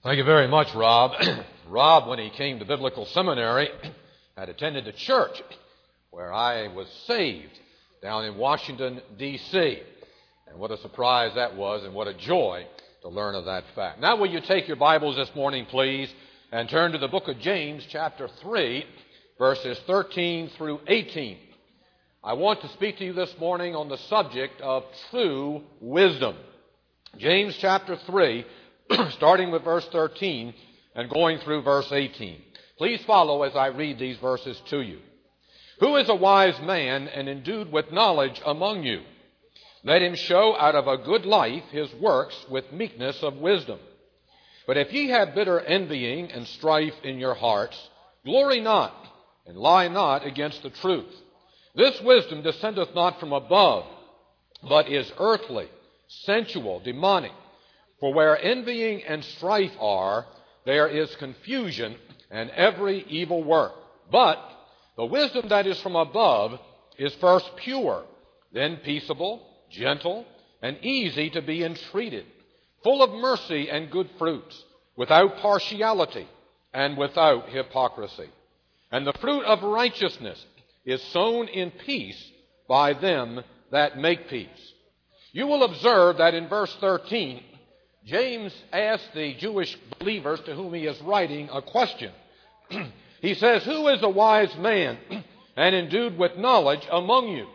Thank you very much, Rob. Rob, when he came to Biblical Seminary, had attended a church where I was saved down in Washington, D.C. And what a surprise that was, and what a joy to learn of that fact. Now will you take your Bibles this morning, please, and turn to the book of James, chapter 3, verses 13 through 18. I want to speak to you this morning on the subject of true wisdom. James chapter 3, starting with verse 13 and going through verse 18. Please follow as I read these verses to you. Who is a wise man and endued with knowledge among you? Let him show out of a good life his works with meekness of wisdom. But if ye have bitter envying and strife in your hearts, glory not, and lie not against the truth. This wisdom descendeth not from above, but is earthly, sensual, demonic. For where envying and strife are, there is confusion and every evil work. But the wisdom that is from above is first pure, then peaceable, gentle, and easy to be entreated, full of mercy and good fruits, without partiality and without hypocrisy. And the fruit of righteousness is sown in peace by them that make peace. You will observe that in verse 13, James asked the Jewish believers to whom he is writing a question. He says, who is a wise man and endued with knowledge among you?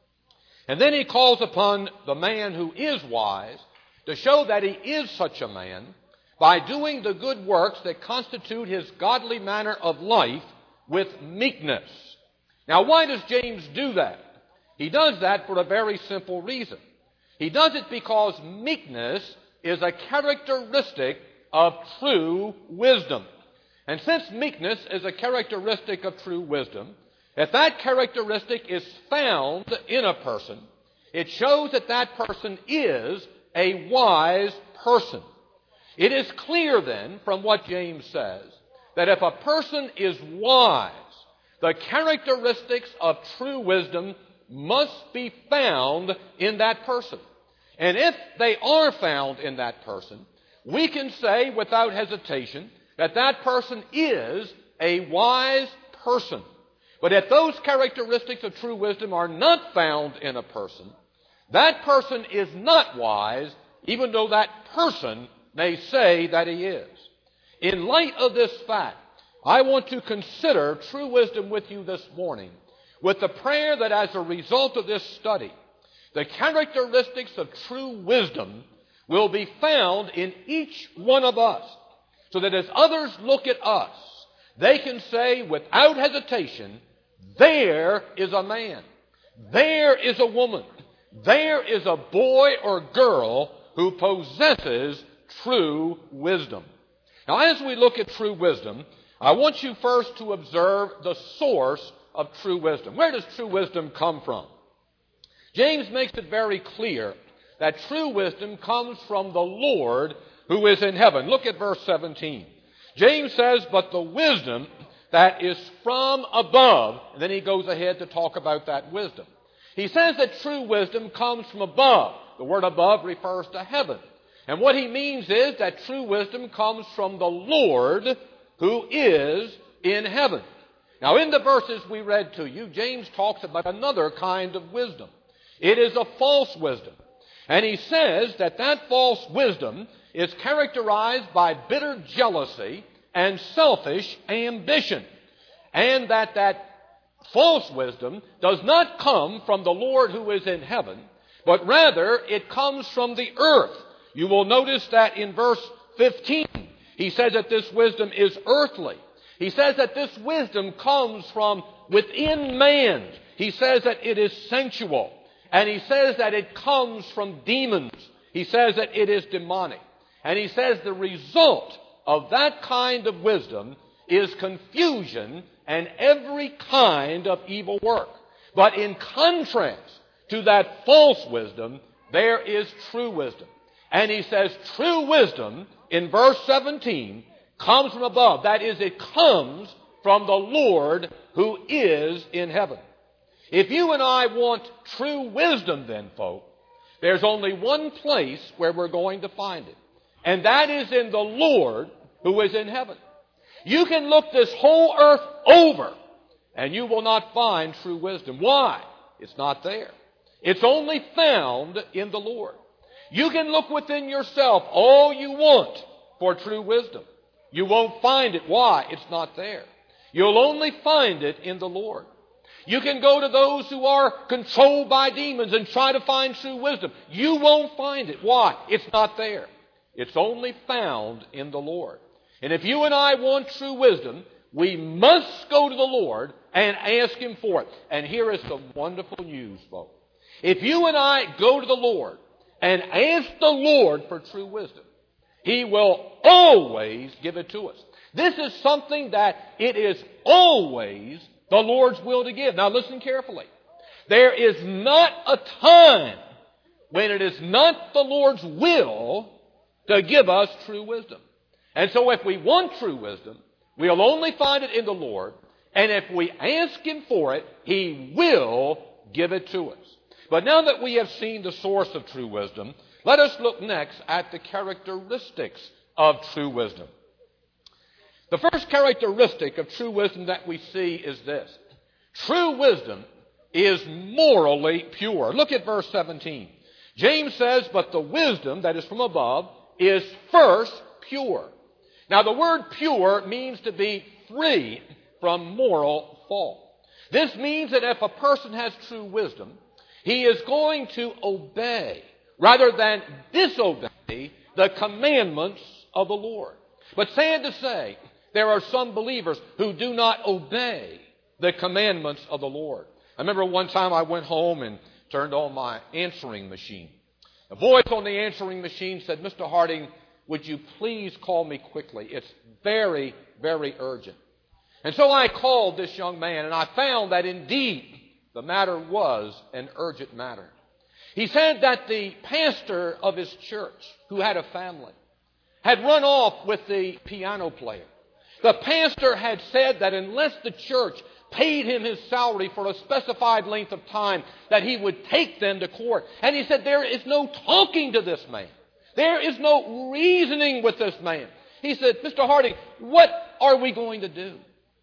And then he calls upon the man who is wise to show that he is such a man by doing the good works that constitute his godly manner of life with meekness. Now, why does James do that? He does that for a very simple reason. He does it because meekness is a characteristic of true wisdom. And since meekness is a characteristic of true wisdom, if that characteristic is found in a person, it shows that that person is a wise person. It is clear then from what James says that if a person is wise, the characteristics of true wisdom must be found in that person. And if they are found in that person, we can say without hesitation that that person is a wise person. But if those characteristics of true wisdom are not found in a person, that person is not wise, even though that person may say that he is. In light of this fact, I want to consider true wisdom with you this morning with the prayer that as a result of this study, the characteristics of true wisdom will be found in each one of us, so that as others look at us, they can say without hesitation, there is a man, there is a woman, there is a boy or girl who possesses true wisdom. Now, as we look at true wisdom, I want you first to observe the source of true wisdom. Where does true wisdom come from? James makes it very clear that true wisdom comes from the Lord who is in heaven. Look at verse 17. James says, but the wisdom that is from above. And then he goes ahead to talk about that wisdom. He says that true wisdom comes from above. The word above refers to heaven. And what he means is that true wisdom comes from the Lord who is in heaven. Now, in the verses we read to you, James talks about another kind of wisdom. It is a false wisdom. And he says that that false wisdom is characterized by bitter jealousy and selfish ambition. And that false wisdom does not come from the Lord who is in heaven, but rather it comes from the earth. You will notice that in verse 15, he says that this wisdom is earthly. He says that this wisdom comes from within man. He says that it is sensual. And he says that it comes from demons. He says that it is demonic. And he says the result of that kind of wisdom is confusion and every kind of evil work. But in contrast to that false wisdom, there is true wisdom. And he says true wisdom, in verse 17, comes from above. That is, it comes from the Lord who is in heaven. If you and I want true wisdom then, folk, there's only one place where we're going to find it. And that is in the Lord who is in heaven. You can look this whole earth over, and you will not find true wisdom. Why? It's not there. It's only found in the Lord. You can look within yourself all you want for true wisdom. You won't find it. Why? It's not there. You'll only find it in the Lord. You can go to those who are controlled by demons and try to find true wisdom. You won't find it. Why? It's not there. It's only found in the Lord. And if you and I want true wisdom, we must go to the Lord and ask Him for it. And here is the wonderful news, folks. If you and I go to the Lord and ask the Lord for true wisdom, He will always give it to us. This is something that it is always the Lord's will to give. Now listen carefully. There is not a time when it is not the Lord's will to give us true wisdom. And so if we want true wisdom, we'll only find it in the Lord. And if we ask Him for it, He will give it to us. But now that we have seen the source of true wisdom, let us look next at the characteristics of true wisdom. The first characteristic of true wisdom that we see is this. True wisdom is morally pure. Look at verse 17. James says, but the wisdom that is from above is first pure. Now the word pure means to be free from moral fault. This means that if a person has true wisdom, he is going to obey rather than disobey the commandments of the Lord. But sad to say, there are some believers who do not obey the commandments of the Lord. I remember one time I went home and turned on my answering machine. A voice on the answering machine said, Mr. Harding, would you please call me quickly? It's very, very urgent. And so I called this young man, and I found that indeed the matter was an urgent matter. He said that the pastor of his church, who had a family, had run off with the piano player. The pastor had said that unless the church paid him his salary for a specified length of time, that he would take them to court. And he said, there is no talking to this man. There is no reasoning with this man. He said, Mr. Harding, what are we going to do?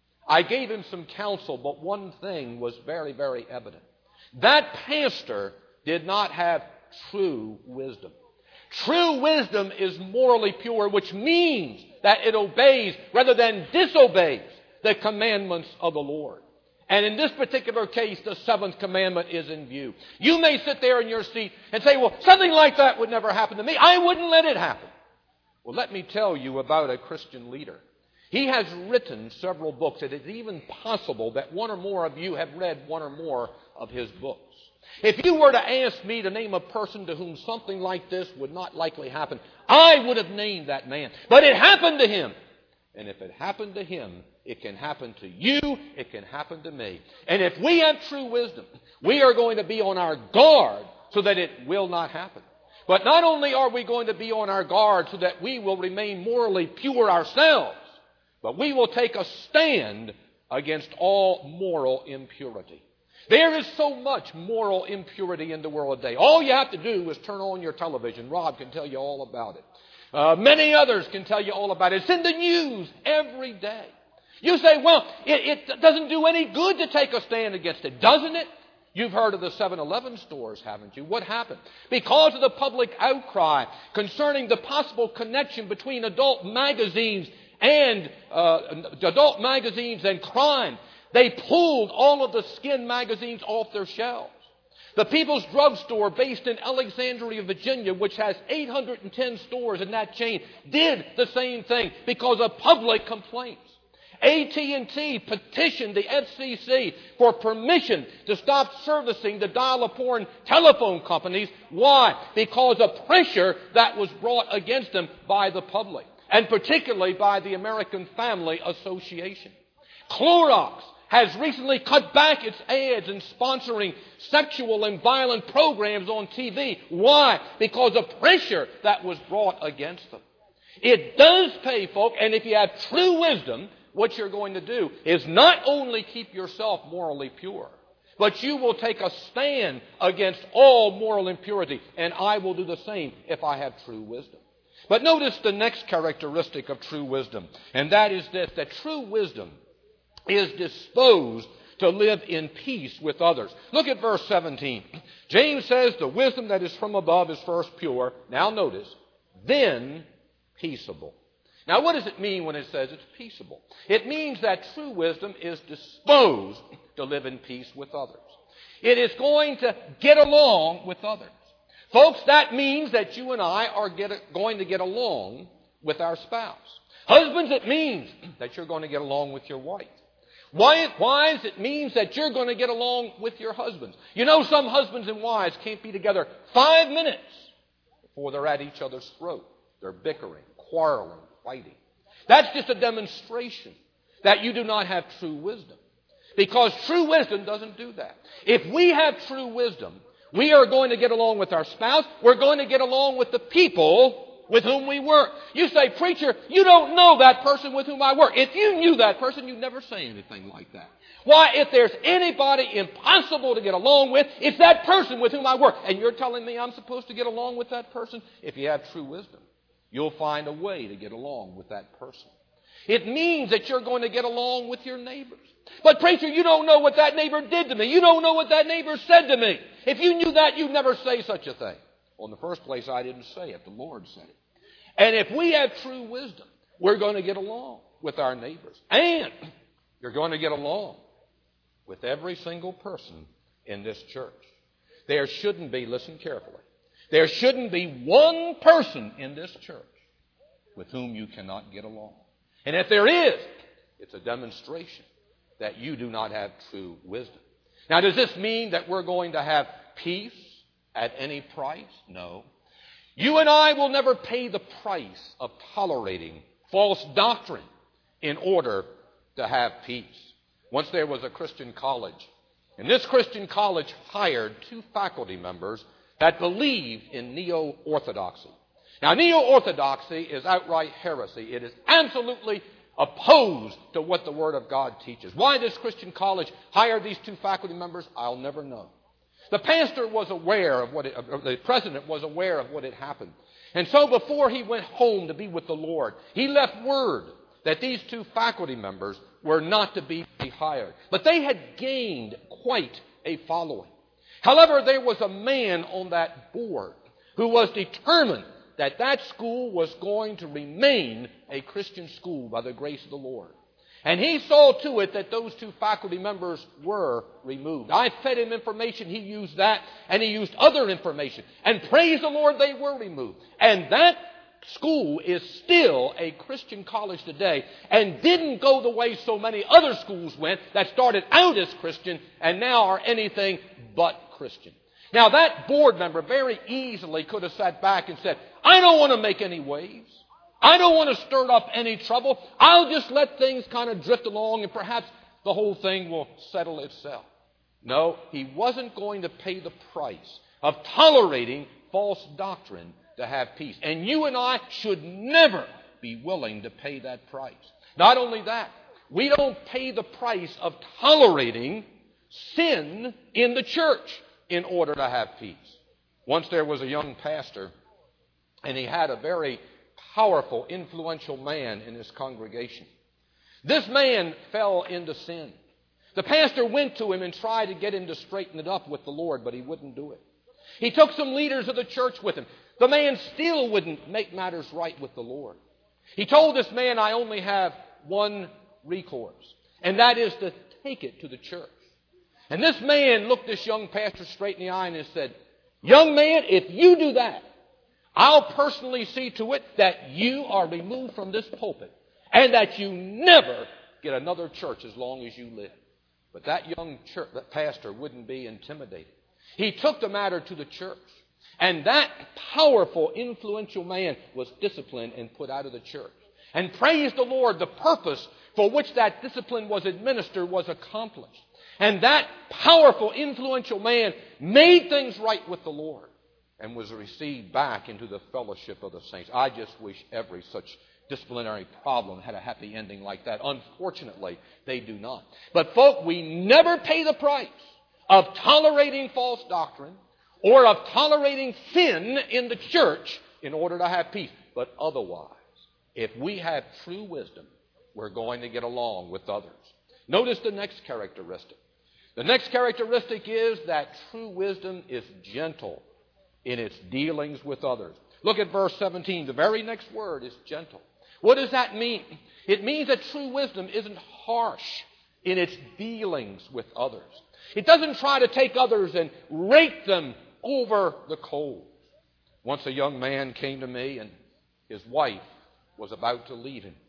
I gave him some counsel, but one thing was very, very evident. That pastor did not have true wisdom. True wisdom is morally pure, which means that it obeys rather than disobeys the commandments of the Lord. And in this particular case, the seventh commandment is in view. You may sit there in your seat and say, well, something like that would never happen to me. I wouldn't let it happen. Well, let me tell you about a Christian leader. He has written several books. It is even possible that one or more of you have read one or more of his books. If you were to ask me to name a person to whom something like this would not likely happen, I would have named that man. But it happened to him. And if it happened to him, it can happen to you, it can happen to me. And if we have true wisdom, we are going to be on our guard so that it will not happen. But not only are we going to be on our guard so that we will remain morally pure ourselves, but we will take a stand against all moral impurity. There is so much moral impurity in the world today. All you have to do is turn on your television. Rob can tell you all about it. Many others can tell you all about it. It's in the news every day. You say, well, it doesn't do any good to take a stand against it, doesn't it? You've heard of the 7-Eleven stores, haven't you? What happened? Because of the public outcry concerning the possible connection between adult magazines and crime, they pulled all of the skin magazines off their shelves. The People's Drug Store, based in Alexandria, Virginia, which has 810 stores in that chain, did the same thing because of public complaints. AT&T petitioned the FCC for permission to stop servicing the dial-a-porn telephone companies. Why? Because of pressure that was brought against them by the public, and particularly by the American Family Association. Clorox has recently cut back its ads in sponsoring sexual and violent programs on TV. Why? Because of pressure that was brought against them. It does pay, folk, and if you have true wisdom, what you're going to do is not only keep yourself morally pure, but you will take a stand against all moral impurity, and I will do the same if I have true wisdom. But notice the next characteristic of true wisdom, and that is this, that true wisdom is disposed to live in peace with others. Look at verse 17. James says the wisdom that is from above is first pure. Now notice, then peaceable. Now what does it mean when it says it's peaceable? It means that true wisdom is disposed to live in peace with others. It is going to get along with others. Folks, that means that you and I are going to get along with our spouse. Husbands, it means that you're going to get along with your wife. Wives, it means that you're going to get along with your husbands. You know, some husbands and wives can't be together 5 minutes before they're at each other's throat. They're bickering, quarreling, fighting. That's just a demonstration that you do not have true wisdom. Because true wisdom doesn't do that. If we have true wisdom, we are going to get along with our spouse. We're going to get along with the people with whom we work. You say, preacher, you don't know that person with whom I work. If you knew that person, you'd never say anything like that. Why, if there's anybody impossible to get along with, it's that person with whom I work. And you're telling me I'm supposed to get along with that person? If you have true wisdom, you'll find a way to get along with that person. It means that you're going to get along with your neighbors. But preacher, you don't know what that neighbor did to me. You don't know what that neighbor said to me. If you knew that, you'd never say such a thing. Well, in the first place, I didn't say it. The Lord said it. And if we have true wisdom, we're going to get along with our neighbors. And you're going to get along with every single person in this church. There shouldn't be, listen carefully, there shouldn't be one person in this church with whom you cannot get along. And if there is, it's a demonstration that you do not have true wisdom. Now, does this mean that we're going to have peace at any price? No. You and I will never pay the price of tolerating false doctrine in order to have peace. Once there was a Christian college, and this Christian college hired 2 faculty members that believed in neo-orthodoxy. Now, neo-orthodoxy is outright heresy. It is absolutely opposed to what the Word of God teaches. Why this Christian college hired these 2 faculty members, I'll never know. The pastor was aware of the president was aware of what had happened. And so before he went home to be with the Lord, he left word that these 2 faculty members were not to be hired. But they had gained quite a following. However, there was a man on that board who was determined that that school was going to remain a Christian school by the grace of the Lord. And he saw to it that those 2 faculty members were removed. I fed him information. He used that, and he used other information. And praise the Lord, they were removed. And that school is still a Christian college today and didn't go the way so many other schools went that started out as Christian and now are anything but Christian. Now, that board member very easily could have sat back and said, I don't want to make any waves. I don't want to stir up any trouble. I'll just let things kind of drift along and perhaps the whole thing will settle itself. No, he wasn't going to pay the price of tolerating false doctrine to have peace. And you and I should never be willing to pay that price. Not only that, we don't pay the price of tolerating sin in the church in order to have peace. Once there was a young pastor, and he had a very powerful, influential man in his congregation. This man fell into sin. The pastor went to him and tried to get him to straighten it up with the Lord, but he wouldn't do it. He took some leaders of the church with him. The man still wouldn't make matters right with the Lord. He told this man, I only have one recourse, and that is to take it to the church. And this man looked this young pastor straight in the eye and said, young man, if you do that, I'll personally see to it that you are removed from this pulpit and that you never get another church as long as you live. But that that pastor wouldn't be intimidated. He took the matter to the church. And that powerful, influential man was disciplined and put out of the church. And praise the Lord, the purpose for which that discipline was administered was accomplished. And that powerful, influential man made things right with the Lord and was received back into the fellowship of the saints. I just wish every such disciplinary problem had a happy ending like that. Unfortunately, they do not. But folk, we never pay the price of tolerating false doctrine or of tolerating sin in the church in order to have peace. But otherwise, if we have true wisdom, we're going to get along with others. Notice the next characteristic. The next characteristic is that true wisdom is gentle in its dealings with others. Look at verse 17. The very next word is gentle. What does that mean? It means that true wisdom isn't harsh in its dealings with others. It doesn't try to take others and rake them over the coals. Once a young man came to me and his wife was about to leave him.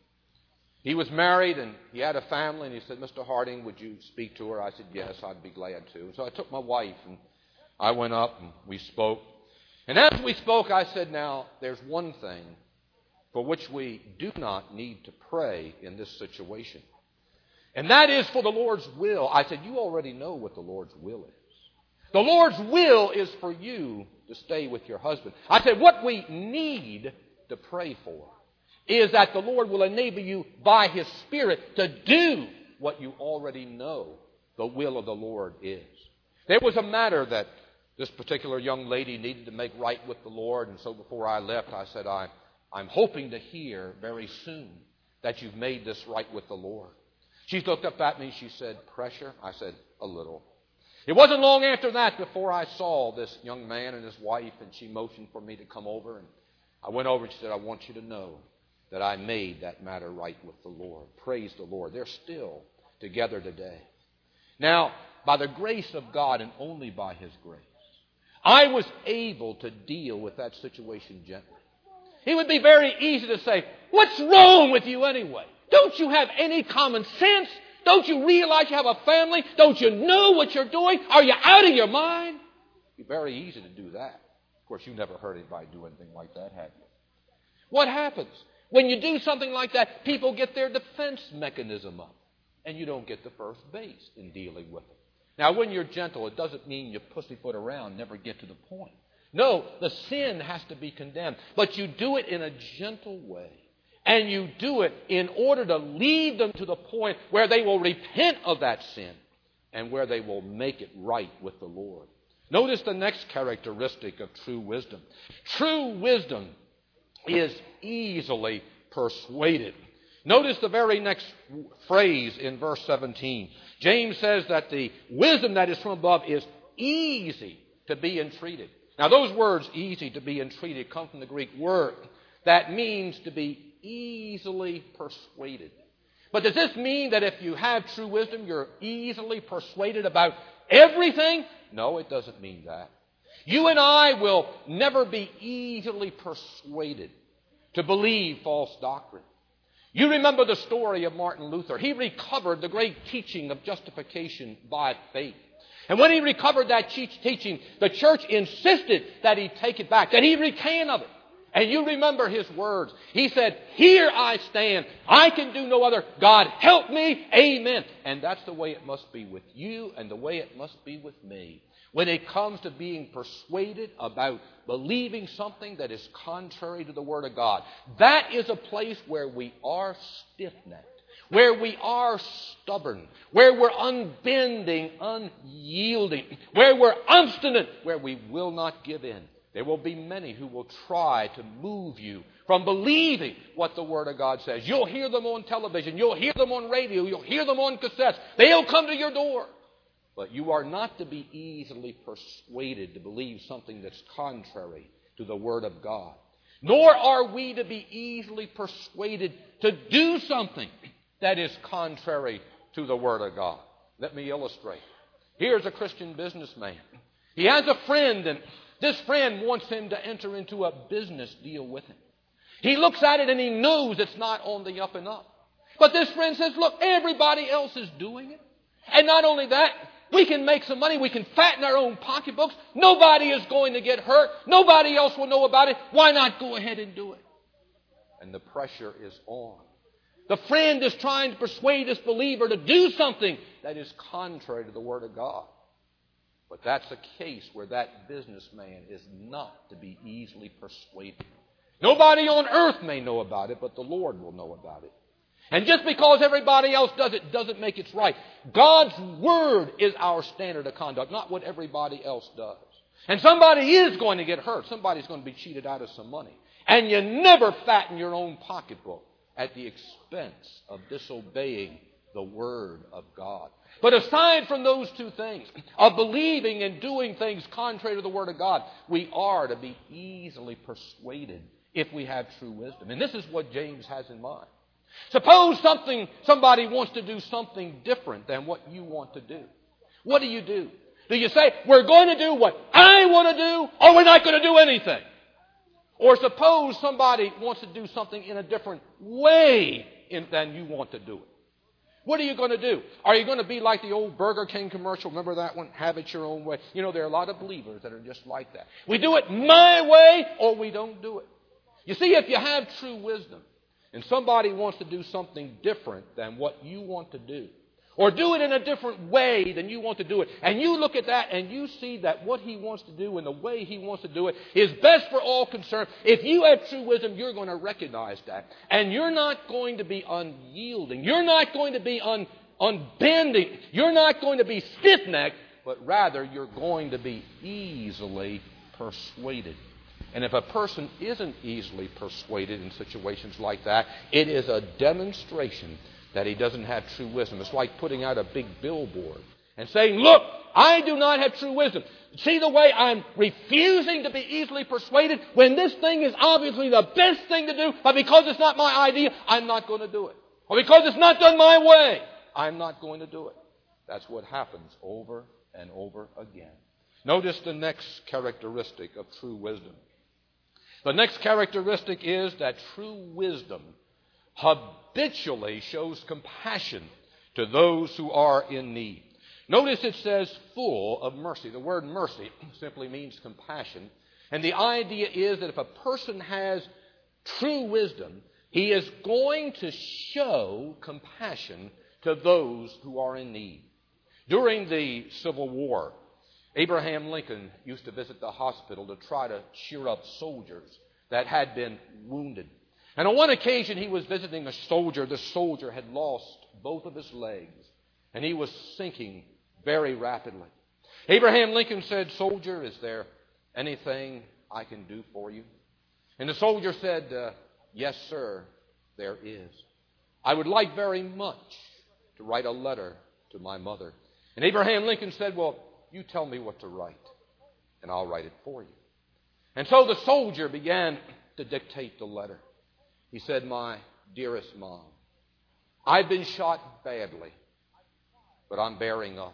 He was married and he had a family, and he said, "Mr. Harding, would you speak to her?" I said, "Yes, I'd be glad to." So I took my wife and I went up and we spoke. And as we spoke, I said, "Now, there's one thing for which we do not need to pray in this situation. And that is for the Lord's will." I said, "You already know what the Lord's will is. The Lord's will is for you to stay with your husband." I said, "What we need to pray for is that the Lord will enable you by His Spirit to do what you already know the will of the Lord is." There was a matter that this particular young lady needed to make right with the Lord, and so before I left, I said, I'm hoping to hear very soon that you've made this right with the Lord. She looked up at me and she said, "Pressure?" I said, "A little." It wasn't long after that before I saw this young man and his wife, and she motioned for me to come over, and I went over and she said, "I want you to know that I made that matter right with the Lord." Praise the Lord. They're still together today. Now, by the grace of God and only by His grace, I was able to deal with that situation gently. It would be very easy to say, "What's wrong with you anyway? Don't you have any common sense? Don't you realize you have a family? Don't you know what you're doing? Are you out of your mind?" It'd be very easy to do that. Of course, you've never heard anybody do anything like that, have you? What happens? When you do something like that, people get their defense mechanism up, and you don't get the first base in dealing with it. Now, when you're gentle, it doesn't mean you pussyfoot around, never get to the point. No, the sin has to be condemned, but you do it in a gentle way. And you do it in order to lead them to the point where they will repent of that sin and where they will make it right with the Lord. Notice the next characteristic of true wisdom. True wisdom is easily persuaded. Notice the very next phrase in verse 17. James says that the wisdom that is from above is easy to be entreated. Now, those words, easy to be entreated, come from the Greek word that means to be easily persuaded. But does this mean that if you have true wisdom, you're easily persuaded about everything? No, it doesn't mean that. You and I will never be easily persuaded to believe false doctrine. You remember the story of Martin Luther. He recovered the great teaching of justification by faith. And when he recovered that teaching, the church insisted that he take it back, that he recant of it. And you remember his words. He said, "Here I stand. I can do no other. God help me. Amen." And that's the way it must be with you and the way it must be with me. When it comes to being persuaded about believing something that is contrary to the Word of God, that is a place where we are stiff-necked, where we are stubborn, where we're unbending, unyielding, where we're obstinate, where we will not give in. There will be many who will try to move you from believing what the Word of God says. You'll hear them on television. You'll hear them on radio. You'll hear them on cassettes. They'll come to your door. But you are not to be easily persuaded to believe something that's contrary to the Word of God. Nor are we to be easily persuaded to do something that is contrary to the Word of God. Let me illustrate. Here's a Christian businessman. He has a friend, and this friend wants him to enter into a business deal with him. He looks at it and he knows it's not on the up and up. But this friend says, "Look, everybody else is doing it. And not only that, we can make some money. We can fatten our own pocketbooks. Nobody is going to get hurt. Nobody else will know about it. Why not go ahead and do it?" And the pressure is on. The friend is trying to persuade this believer to do something that is contrary to the Word of God. But that's a case where that businessman is not to be easily persuaded. Nobody on earth may know about it, but the Lord will know about it. And just because everybody else does it doesn't make it right. God's Word is our standard of conduct, not what everybody else does. And somebody is going to get hurt. Somebody's going to be cheated out of some money. And you never fatten your own pocketbook at the expense of disobeying the Word of God. But aside from those two things, of believing and doing things contrary to the Word of God, we are to be easily persuaded if we have true wisdom. And this is what James has in mind. Suppose somebody wants to do something different than what you want to do. What do? Do you say, we're going to do what I want to do, or we're not going to do anything? Or suppose somebody wants to do something in a different way than you want to do it. What are you going to do? Are you going to be like the old Burger King commercial? Remember that one? Have it your own way. You know, there are a lot of believers that are just like that. We do it my way or we don't do it. You see, if you have true wisdom and somebody wants to do something different than what you want to do, or do it in a different way than you want to do it, and you look at that and you see that what he wants to do and the way he wants to do it is best for all concerned, if you have true wisdom, you're going to recognize that. And you're not going to be unyielding. You're not going to be unbending. You're not going to be stiff-necked, but rather you're going to be easily persuaded. And if a person isn't easily persuaded in situations like that, it is a demonstration that he doesn't have true wisdom. It's like putting out a big billboard and saying, look, I do not have true wisdom. See the way I'm refusing to be easily persuaded when this thing is obviously the best thing to do, but because it's not my idea, I'm not going to do it. Or because it's not done my way, I'm not going to do it. That's what happens over and over again. Notice the next characteristic of true wisdom. The next characteristic is that true wisdom habitually shows compassion to those who are in need. Notice it says full of mercy. The word mercy simply means compassion. And the idea is that if a person has true wisdom, he is going to show compassion to those who are in need. During the Civil War, Abraham Lincoln used to visit the hospital to try to cheer up soldiers that had been wounded. And on one occasion, he was visiting a soldier. The soldier had lost both of his legs, and he was sinking very rapidly. Abraham Lincoln said, "Soldier, is there anything I can do for you?" And the soldier said, "Yes, sir, there is. I would like very much to write a letter to my mother." And Abraham Lincoln said, "Well, you tell me what to write, and I'll write it for you." And so the soldier began to dictate the letter. He said, "My dearest Mom, I've been shot badly, but I'm bearing up.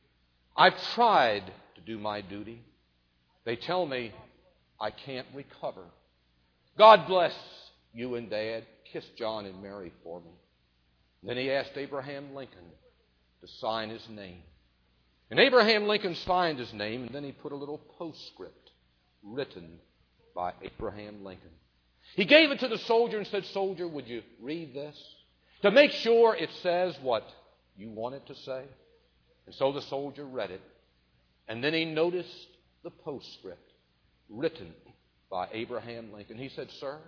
I've tried to do my duty. They tell me I can't recover. God bless you and Dad. Kiss John and Mary for me." Then he asked Abraham Lincoln to sign his name. And Abraham Lincoln signed his name, and then he put a little postscript written by Abraham Lincoln. He gave it to the soldier and said, "Soldier, would you read this to make sure it says what you want it to say?" And so the soldier read it. And then he noticed the postscript written by Abraham Lincoln. He said, "Sir,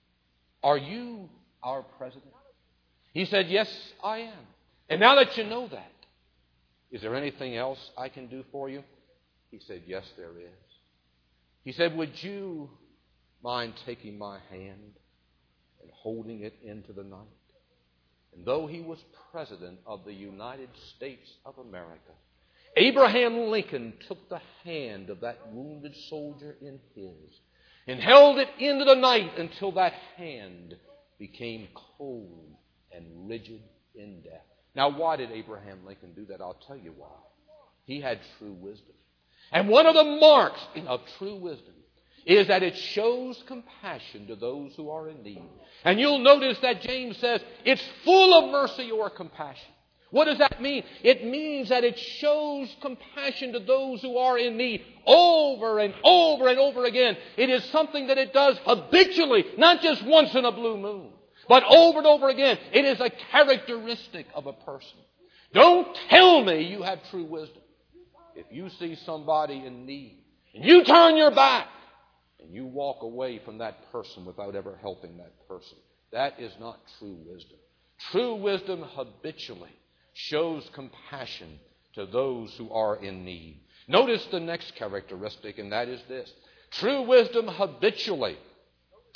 are you our president?" He said, "Yes, I am. And now that you know that, is there anything else I can do for you?" He said, "Yes, there is." He said, "Would you mind taking my hand and holding it into the night?" And though he was President of the United States of America, Abraham Lincoln took the hand of that wounded soldier in his and held it into the night until that hand became cold and rigid in death. Now, why did Abraham Lincoln do that? I'll tell you why. He had true wisdom. And one of the marks of true wisdom is that it shows compassion to those who are in need. And you'll notice that James says it's full of mercy or compassion. What does that mean? It means that it shows compassion to those who are in need over and over and over again. It is something that it does habitually, not just once in a blue moon, but over and over again. It is a characteristic of a person. Don't tell me you have true wisdom if you see somebody in need and you turn your back and you walk away from that person without ever helping that person. That is not true wisdom. True wisdom habitually shows compassion to those who are in need. Notice the next characteristic, and that is this. True wisdom habitually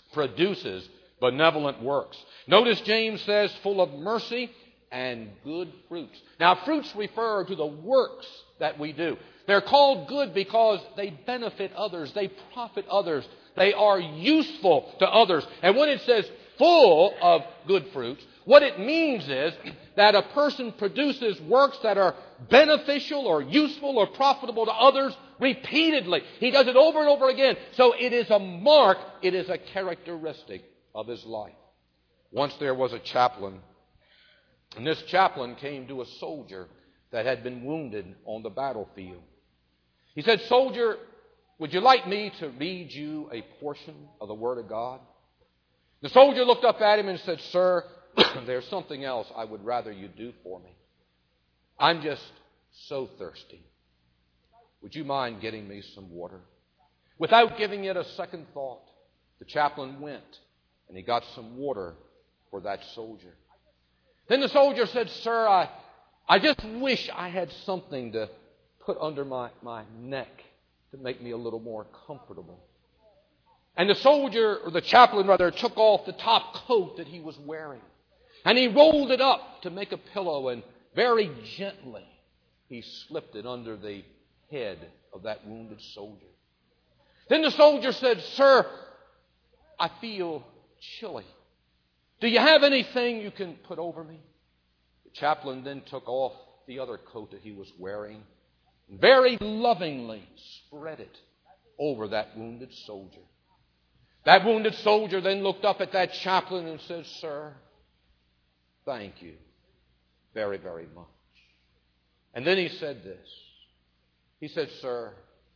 produces benevolent works. Notice James says, full of mercy and good fruits. Now, fruits refer to the works that we do. They're called good because they benefit others. They profit others. They are useful to others. And when it says full of good fruits, what it means is that a person produces works that are beneficial or useful or profitable to others repeatedly. He does it over and over again. So it is a mark, it is a characteristic of his life. Once there was a chaplain, and this chaplain came to a soldier that had been wounded on the battlefield. He said, "Soldier, would you like me to read you a portion of the Word of God?" The soldier looked up at him and said, "Sir, there's something else I would rather you do for me. I'm just so thirsty. Would you mind getting me some water?" Without giving it a second thought, the chaplain went and he got some water for that soldier. Then the soldier said, "Sir, I just wish I had something to put under my neck to make me a little more comfortable." And the chaplain took off the top coat that he was wearing. And he rolled it up to make a pillow, and very gently he slipped it under the head of that wounded soldier. Then the soldier said, "Sir, I feel chilly. Do you have anything you can put over me?" The chaplain then took off the other coat that he was wearing, and very lovingly spread it over that wounded soldier. That wounded soldier then looked up at that chaplain and said, "Sir, thank you very, very much." And then he said this. He said, "Sir,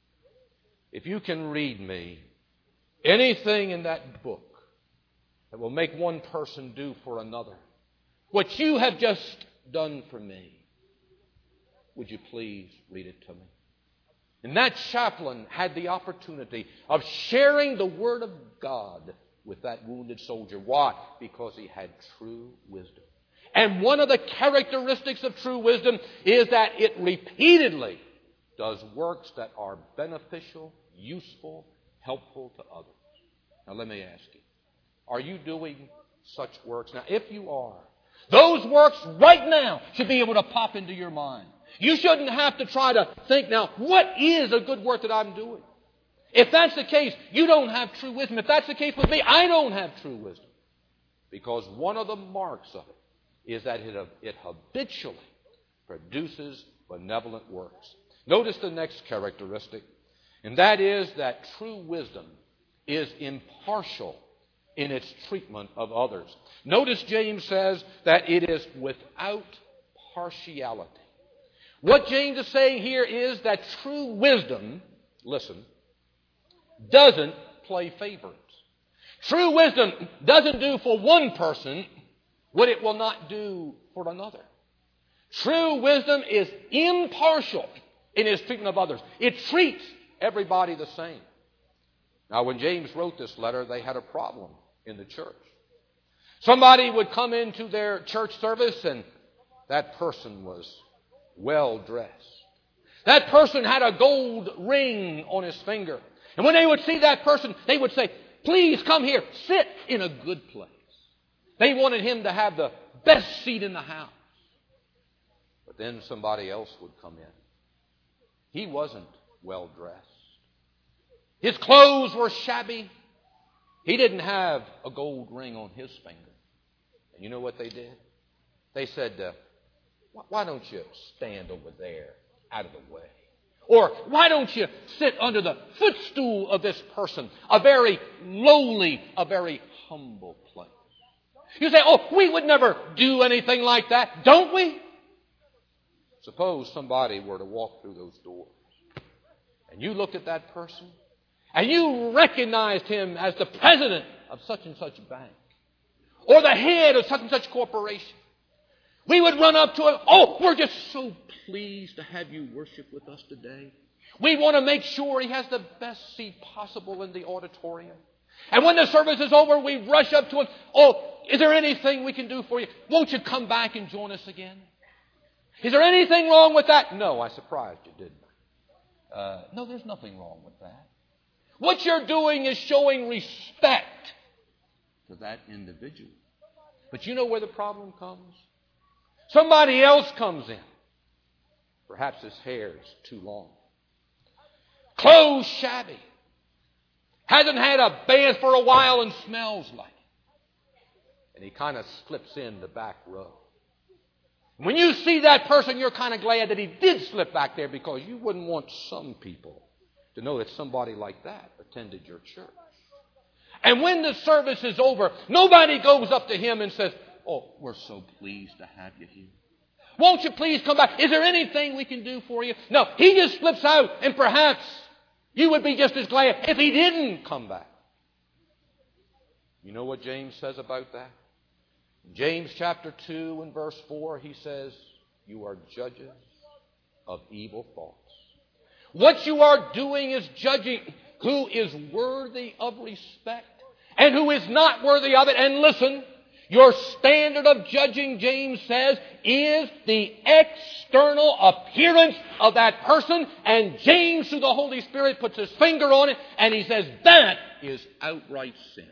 if you can read me anything in that book that will make one person do for another what you have just done for me, would you please read it to me?" And that chaplain had the opportunity of sharing the Word of God with that wounded soldier. Why? Because he had true wisdom. And one of the characteristics of true wisdom is that it repeatedly does works that are beneficial, useful, helpful to others. Now let me ask you, are you doing such works? Now if you are, those works right now should be able to pop into your mind. You shouldn't have to try to think, now, what is a good work that I'm doing? If that's the case, you don't have true wisdom. If that's the case with me, I don't have true wisdom. Because one of the marks of it is that it habitually produces benevolent works. Notice the next characteristic, and that is that true wisdom is impartial in its treatment of others. Notice James says that it is without partiality. What James is saying here is that true wisdom, listen, doesn't play favorites. True wisdom doesn't do for one person what it will not do for another. True wisdom is impartial in its treatment of others. It treats everybody the same. Now, when James wrote this letter, they had a problem in the church. Somebody would come into their church service, and that person was well dressed. That person had a gold ring on his finger. And when they would see that person, they would say, "Please come here, sit in a good place." They wanted him to have the best seat in the house. But then somebody else would come in. He wasn't well dressed. His clothes were shabby. He didn't have a gold ring on his finger. And you know what they did? They said, "Why don't you stand over there out of the way? Or why don't you sit under the footstool of this person, a very lowly, a very humble place?" You say, "Oh, we would never do anything like that, don't we?" Suppose somebody were to walk through those doors, and you looked at that person, and you recognized him as the president of such and such bank, or the head of such and such corporation. We would run up to him, "Oh, we're just so pleased to have you worship with us today. We want to make sure he has the best seat possible in the auditorium." And when the service is over, we rush up to him, "Oh, is there anything we can do for you? Won't you come back and join us again? Is there anything wrong with that?" "No, I surprised you, didn't I?" "No, there's nothing wrong with that." What you're doing is showing respect to that individual. But you know where the problem comes? Somebody else comes in. Perhaps his hair's too long. Clothes shabby. Hasn't had a bath for a while and smells like it. And he kind of slips in the back row. When you see that person, you're kind of glad that he did slip back there, because you wouldn't want some people to know that somebody like that attended your church. And when the service is over, nobody goes up to him and says, "Oh, We're so pleased to have you here. won't you please come back? Is there anything we can do for you?" No, he just slips out, and perhaps you would be just as glad if he didn't come back. You know what James says about that? James chapter 2 and verse 4, he says, "You are judges of evil thoughts." What you are doing is judging who is worthy of respect and who is not worthy of it. And listen, your standard of judging, James says, is the external appearance of that person. And James, through the Holy Spirit, puts his finger on it, and he says that is outright sin.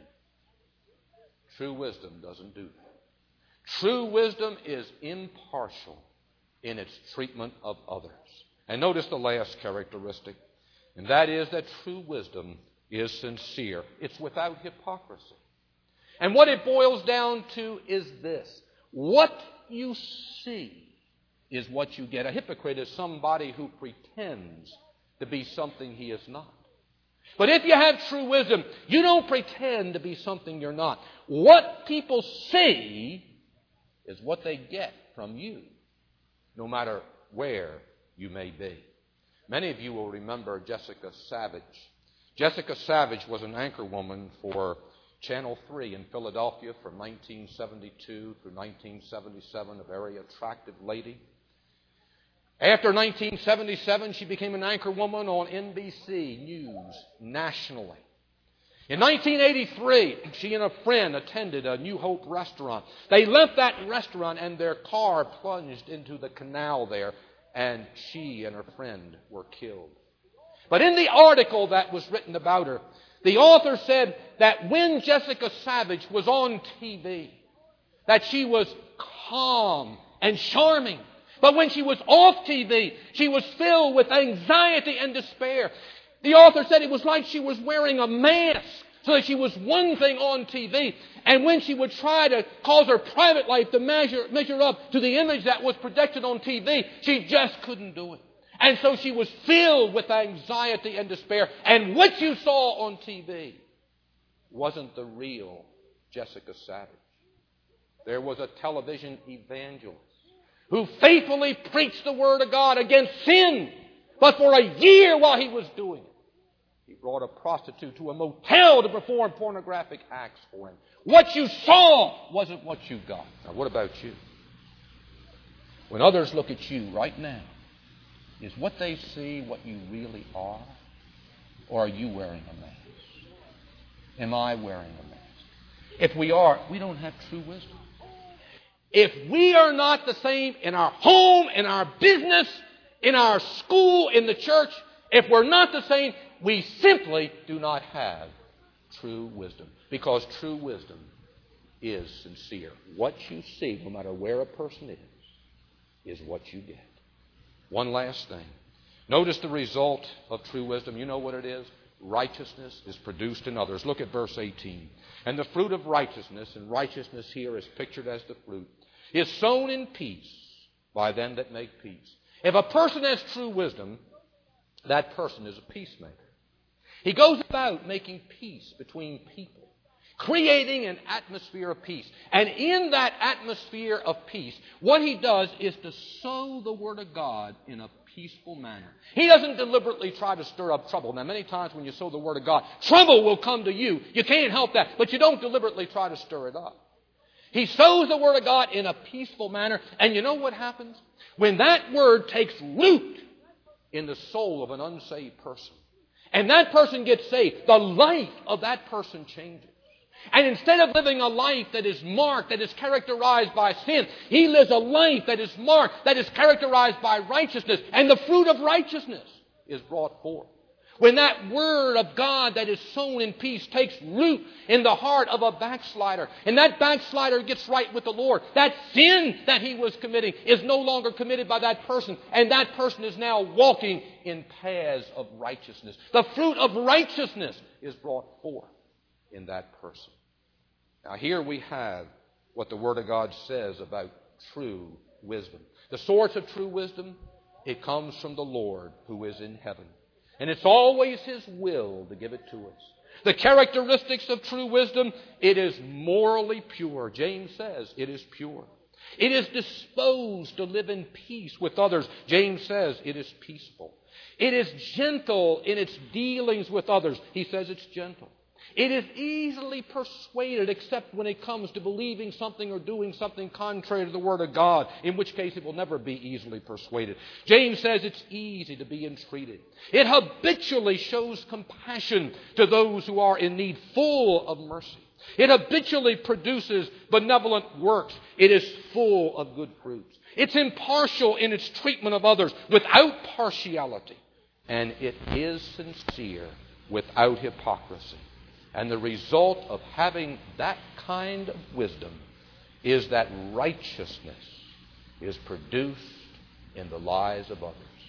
True wisdom doesn't do that. True wisdom is impartial in its treatment of others. And notice the last characteristic, and that is that true wisdom is sincere. It's without hypocrisy. And what it boils down to is this: what you see is what you get. A hypocrite is somebody who pretends to be something he is not. But if you have true wisdom, you don't pretend to be something you're not. What people see is what they get from you, no matter where you may be. Many of you will remember Jessica Savage. Jessica Savage was an anchor woman for Channel 3 in Philadelphia from 1972 through 1977, a very attractive lady. After 1977, she became an anchor woman on NBC News nationally. In 1983, she and a friend attended a New Hope restaurant. They left that restaurant and their car plunged into the canal there, and she and her friend were killed. But in the article that was written about her, the author said that when Jessica Savage was on TV, that she was calm and charming. But when she was off TV, she was filled with anxiety and despair. The author said it was like she was wearing a mask, so that she was one thing on TV. And when she would try to cause her private life to measure up to the image that was projected on TV, she just couldn't do it. And so she was filled with anxiety and despair. And what you saw on TV wasn't the real Jessica Savage. There was a television evangelist who faithfully preached the Word of God against sin. But for a year while he was doing it, he brought a prostitute to a motel to perform pornographic acts for him. What you saw wasn't what you got. Now, what about you? When others look at you right now, is what they see what you really are? Or are you wearing a mask? Am I wearing a mask? If we are, we don't have true wisdom. If we are not the same in our home, in our business, in our school, in the church, if we're not the same, we simply do not have true wisdom. Because true wisdom is sincere. What you see, no matter where a person is what you get. One last thing. Notice the result of true wisdom. You know what it is? Righteousness is produced in others. Look at verse 18. And the fruit of righteousness, and righteousness here is pictured as the fruit, is sown in peace by them that make peace. If a person has true wisdom, that person is a peacemaker. He goes about making peace between people, creating an atmosphere of peace. And in that atmosphere of peace, what he does is to sow the Word of God in a peaceful manner. He doesn't deliberately try to stir up trouble. Now, many times when you sow the Word of God, trouble will come to you. You can't help that, but you don't deliberately try to stir it up. He sows the Word of God in a peaceful manner, and you know what happens? When that Word takes root in the soul of an unsaved person, and that person gets saved, the life of that person changes. And instead of living a life that is marked, that is characterized by sin, he lives a life that is marked, that is characterized by righteousness. And the fruit of righteousness is brought forth. When that word of God that is sown in peace takes root in the heart of a backslider, and that backslider gets right with the Lord, that sin that he was committing is no longer committed by that person, and that person is now walking in paths of righteousness. The fruit of righteousness is brought forth in that person. Now here we have what the Word of God says about true wisdom. The source of true wisdom, it comes from the Lord who is in heaven. And it's always His will to give it to us. The characteristics of true wisdom, it is morally pure. James says it is pure. It is disposed to live in peace with others. James says it is peaceful. It is gentle in its dealings with others. He says it's gentle. It is easily persuaded except when it comes to believing something or doing something contrary to the Word of God, in which case it will never be easily persuaded. James says it's easy to be entreated. It habitually shows compassion to those who are in need, full of mercy. It habitually produces benevolent works. It is full of good fruits. It's impartial in its treatment of others without partiality. And it is sincere without hypocrisy. And the result of having that kind of wisdom is that righteousness is produced in the lives of others.